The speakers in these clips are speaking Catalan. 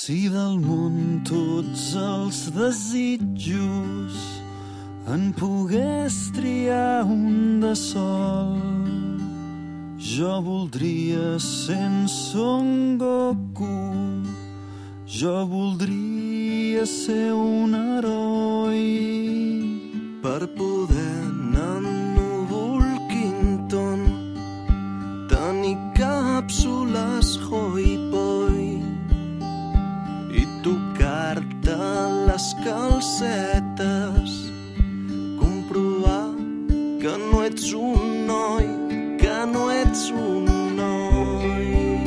Si del món tots els desitjos en pogués triar un de sol, jo voldria ser Son Goku, jo voldria ser un heroi per poder anar a Núvol Quinton, tenir càpsules hoi-poi i tocar-te les calcetes, comprovar que no ets un noi, que no ets un noi.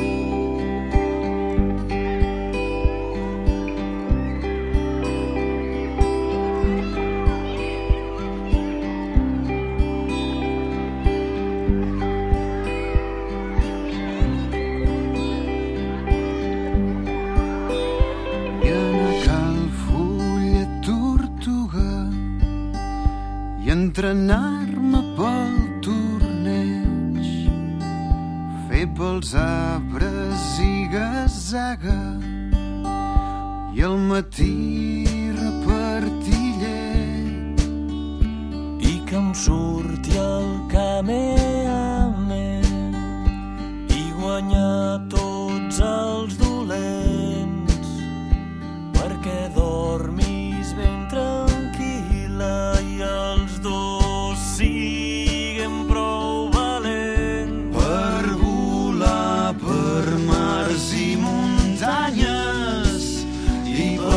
Entrenar-me pel torneig, fer pels arbres ziga-zaga i al matí repartir llet i que em surti el Kamehameha i guanyar tots els dolents perquè dormis ben tranquil·la i els dos siguem prou valents per volar per mars i muntanyes i